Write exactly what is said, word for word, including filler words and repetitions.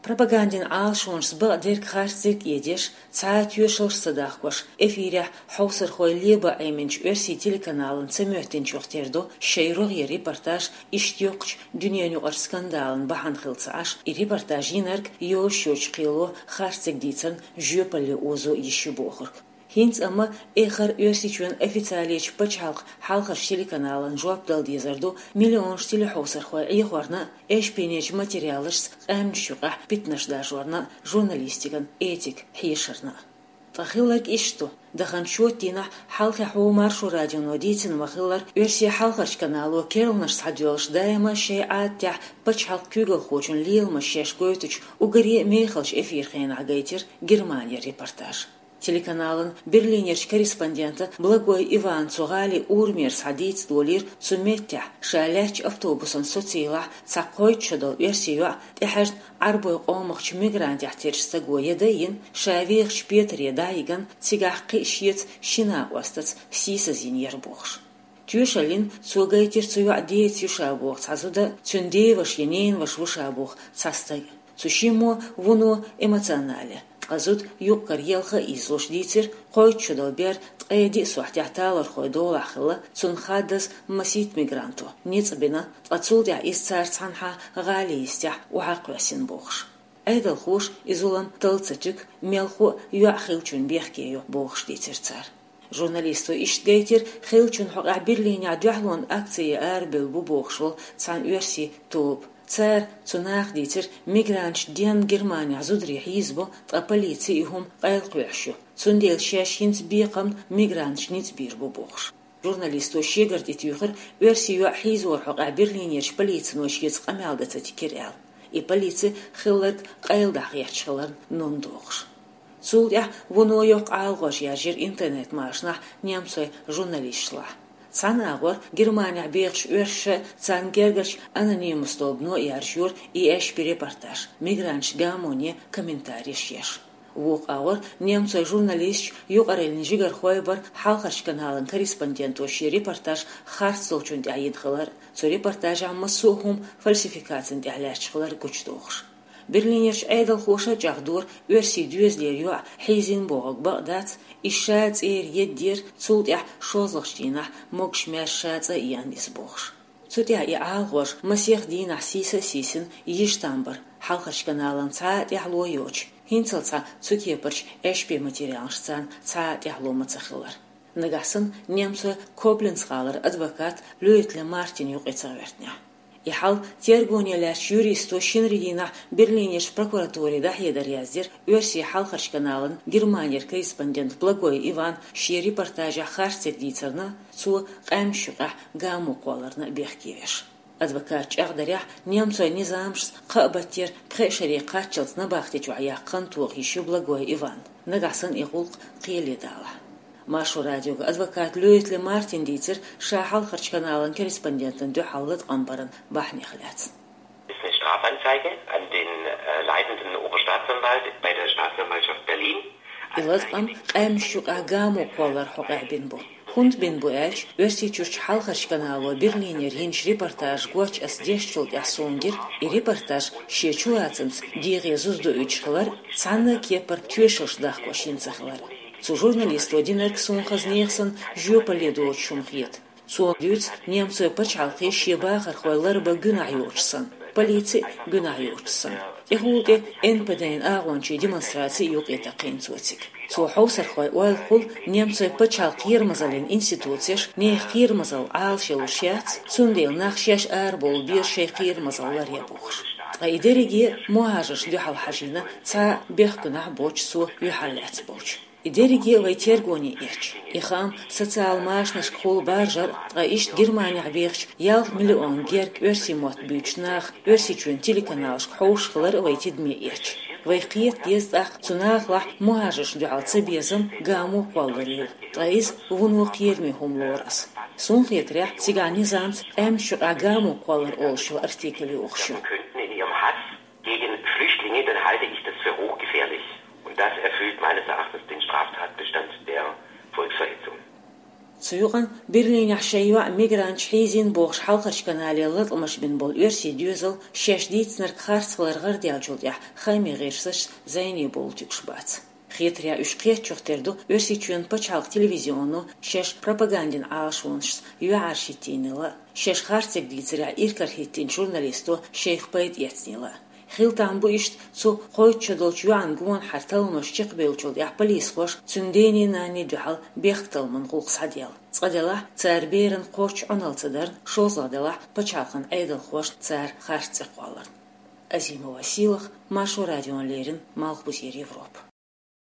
Пропагандин алшонс ба дер харцик едеш, цаат юшелш садахкош, эфиря хаусер хой леба айменч өрси телеканалын цемётин чохтердо, шейрог и репортаж иштёкч дюнянюгар скандалын бахан хилцааш, и репортаж инарк ё шёч қило харцик дицан жёпали озо ещё бохорк. Хинц ама эхар өрсичвен официалич пачалк халхар телеканалын жуап дал дезардо миллион штиле хаусер хой ихварна эшпенеч материалыш амчуга питнаш дажварна журналистикан этик хишерна. Фахилак ишто дахан шотина халха хумар шу радио нодитин махилар өрси халхарч каналу келнаш садёш дайма шеатя пачалк кюгл хочун лил машеш гойтуч угари мехалч эфир хен агайтер Германия репортаж. Телеканалын берлинерч корреспондента Благой Иван Цугали урмер садиц долир цумеття шаляч автобусын социла цакой чудо версия эхаж арбой омахч мигрант яхтерчса гоедайн шавихч Петре дайган цигахқи шиец шина остац сисазин ербохш. Тюшалин цугайтер цуя деец юшабох цазуда цундеваш енен ваш вушабох цастай. Цушимо вуно эмоционале. Азут юккар елха излош дитер қой чудалбер тқеди суахтяхталар хой долахла цун хадас масит мигранту ницбина тацулдя исцар цанха галистя уақвасин бохш айдал хуш изулан талцатик мелху юахилчун бехкею бохш дитер цар журналисту иштгейтер хилчун хога берлиня дяхлон акции арбел бу бохшол цан верси топ цар цунах дитер мигранч ден Германия зудри хизбо а полиции хум қайлқуяшу. Цундел шашхинц биқам мигранч ниц бирбу бохш. Журналисту шегард итюхер версию хизор хога берлинерч полиции ношгец қамялдата тикерял. И полиции хиллет қайлдах ячхалар нондохш. Цулдя воно йоқ алғош яжир интернет машна немцой журналистшла. Цанагор Германия бегш өрше цангергач анонимус толбно и аршур и эш репортаж. Мигранч гамоне комментарий шеш. Вук аур немцой журналист юqarelni жигар хойбар халхарч каналын корреспондент оши репортаж харцолчун дайдхалар. Цо репортаж амма сухум фальсификацин дялячхалар гучтохш. Берлинерч айдал хоша жахдор өрси дюзлерю хейзин бог багдат ишац эр еддер цулдя шозлахштина могшмяшаца янис бохш. Цутя и алгош масех дина сиса сисин иштамбар халхарч каналын ца дяхлойоч. Хинцалца цукепарч эшпе материалшцан ца дяхломацахылар. Нагасын немцы Кобленцхалар адвокат Лёйтле Мартин юқицавертня. Ихал тергонияляш юристо шинридина Берлинеш прокуратуре дахедар яздер өрси халхарч каналын Германия корреспондент Благой Иван ши репортажа харцет дицарна цу қамшуға гаму қоларна бехкевеш. Адвокат чағдаря немцой низамшс қабаттер пхешари қатчылсна бахтечу аяққан туық еще Благой Иван. Нагасын иғулқ қиеледала. Машу радиога адвокат Лёйтле Мартин дитер шахалхарч каналын корреспондентен дюхаллет амбаран бахнехляц. Ist eine Strafanzeige an den äh, leitenden Oberstaatsanwalt bei der Staatsanwaltschaft Berlin. Илат ам амшук агаму колар хогабин бу. Хунд бин буэлч өрси чурч халхарч канало Берлинер хинч репортаж гоч асдешчул ясунгер и репортаж шечу ацымс диге зузду үчхлар цаны кепар тюшош дахкошинцахлар. Цу журналист одинерк сунхазнехсан жёпаледу чумхет. Цу дюц немцы пачалхи шебахар хойлар ба гүнайочсан. Полиция гүнайочсан. Ихулге энпеден агончи демонстрации юк это кенцуцик. Цу хаусар хой уайлхул немцы пачалх ермазален институцияш не хирмазал алшелушяц цундел нахшяш арбол бир шейхирмазаллар ябухш. Айдериги муажаш дюхал хажина ца бехкунах боч су юхалляц боч. Идериги вайтергони ич. Ихам социал машнаш хул баржар гаишт Германия бехч ялх миллион герк өрси мот бючнах өрси чун телеканалш хоушхлар вайтидми ич. Вайқиет дездах цунахла муажаш дюалцы безым гаму қолларил. Гаиз вуну қирми хумлорас. Сунхетря цигани замц эмшу агаму қоллар олшу артикли ухшу. Gegen Flüchtlinge, dann halte ich das für hochgefährlich. Und das erfüllt meines Erachtens den Straftatbestand der Volksverhetzung. Цуюган Берлин ашайва мигрант хизин богш халкарч канале латмаш бин бол өрси дюзел шешдицнер кхарцларгар диалжуля хайми герсаш зайни болтюкшбац. Хитря ушкет чухтерду өрси чуен пачалк телевизиону шеш пропагандин алшунш юаршитинила. Шеш харцек дицря иркархиттин журналисту шейх пайд яцнила. Хилтан бу ишт цу койчодолч юан гуан харталмаш чиqбелчул я полис хош цундени нани духал бехталман гулсадел. Цадела царберен корч аналцадар шозадела пачалкан айдал хош цар харцек валар. Азимова силах Машу радион лерин Малхбузер Европа.